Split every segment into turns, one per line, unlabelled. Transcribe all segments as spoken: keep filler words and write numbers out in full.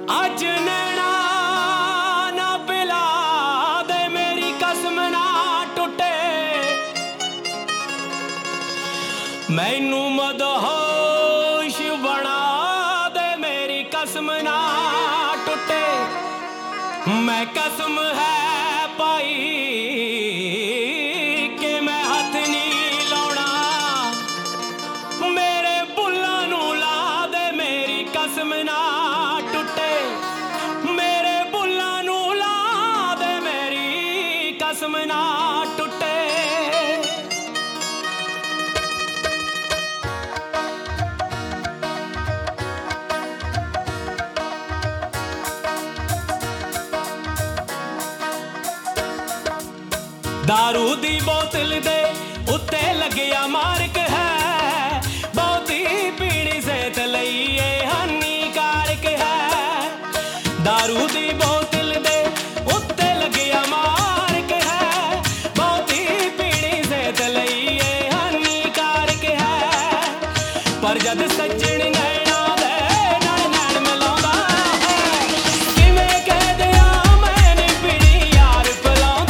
ਅੱਜ ਨੈਣਾ ਨਾ ਪਿਲਾ ਦੇ ਮੇਰੀ ਕਸਮ ਨਾ ਟੁੱਟੇ ਮੈਨੂੰ ਮਦਹੋਸ਼ ਬਣਾ ਦੇ ਮੇਰੀ ਕਸਮ ਨਾ ਟੁੱਟੇ ਮੈਂ ਕਸਮ ਹੈ ਪਾਈ ਕਿ ਮੈਂ ਹੱਥ ਨਹੀਂ ਲਾਉਣਾ ਮੇਰੇ ਬੁੱਲਾਂ ਨੂੰ ਲਾ ਦੇ ਮੇਰੀ ਕਸਮ ਨਾ ਟੁੱਟੇ ਮੇਰੇ ਬੁੱਲਾਂ ਨੂੰ ਲਾ ਦੇ ਮੇਰੀ ਕਸਮ ਨਾ ਟੁੱਟੇ दारू दी बोतल दे उत्ते लगिया मार्क है बहुती पीड़ी सेहत लई ये हानिकारक है दारू दी बोतल दे उत्ते लगिया मार्क है बहुती पीड़ी सेहत लई ये हानिकारक है पर जद सज्जन नैना दे नाल नैन मिलाउंदा है किवें कह दिया मैंने पीड़ी यार पिलाउंदा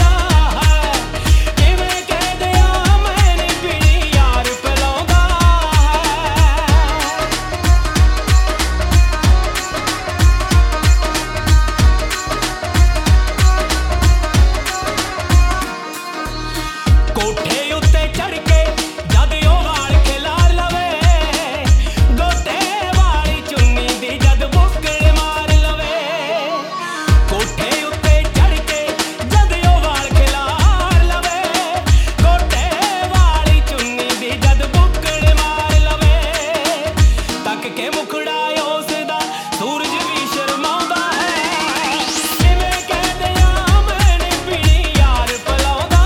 ਕੋਠੇ ਉੱਤੇ ਚੜ ਕੇ ਜਦ ਉਹ ਵਾਲ ਖਿਲਾਰ ਲਵੇ ਗੋਟੇ ਵਾਲੀ ਚੁੰਨੀ ਦੀ ਜਦ ਬੁੱਕੜ ਮਾਰ ਲਵੇ ਕੋਠੇ ਉੱਤੇ ਚੜ ਕੇ ਜਦ ਉਹ ਵਾਲ ਖਿਲਾਰ ਲਵੇ ਗੋਟੇ ਵਾਲੀ ਚੁੰਨੀ ਦੀ ਜਦ ਬੁੱਕੜ ਮਾਰ ਲਵੇ ਤੱਕ ਕੇ ਮੁਖੜਾ ਉਸ ਦਾ ਸੂਰਜ ਵੀ ਸ਼ਰਮਾਉਂਦਾ ਹੈ ਕਿਵੇਂ ਕਹਿ ਦਿਆਂ ਮੈਨੇ ਪੀੜੀ ਯਾਰ ਪਿਲਾਉਂਦਾ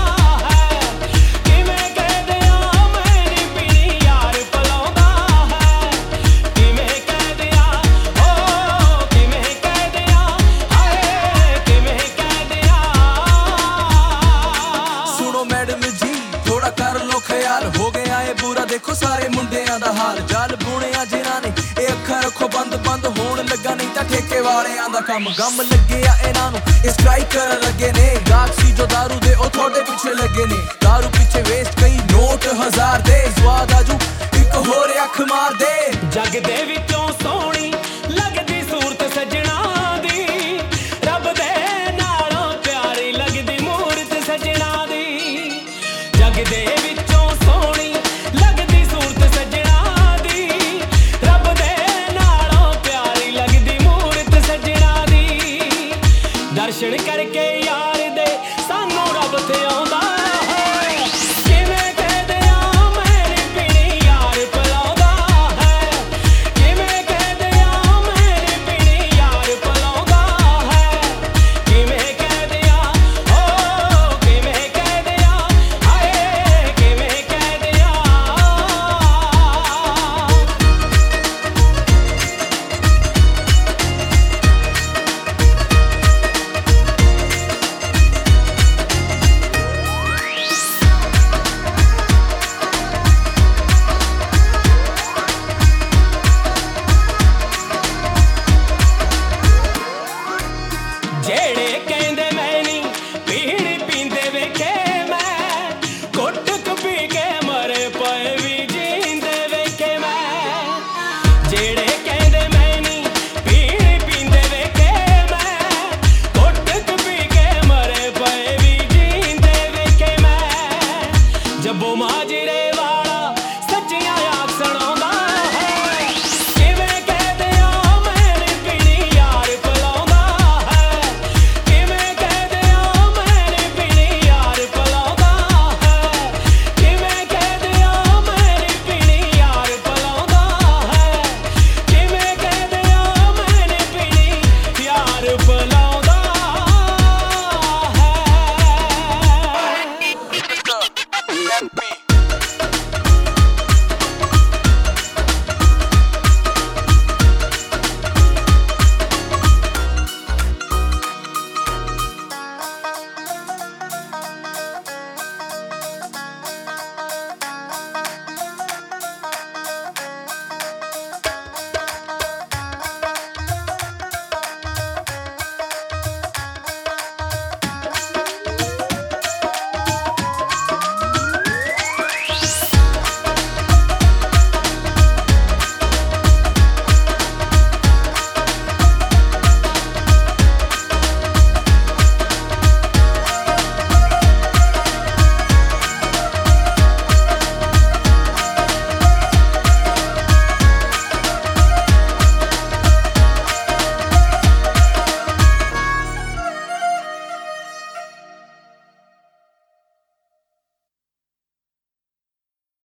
हो गया है बुरा देखो सारे मुंडियां दा हाल जाल बुणिया जिन्हां ने ए अखां रखो बंद बंद होण लगा नहीं तां ठेके वालियां दा काम गम लग्गिया इन्हां नूं ए स्ट्राइक करन लगे ने गाहक सी जो दारू दे ओ थोड़े पीछे लगे ने दारू पीछे वेस्ट कई नोट हजार दे स्वाद आजू इक होर अख मार दे जग दे विचों सोहणी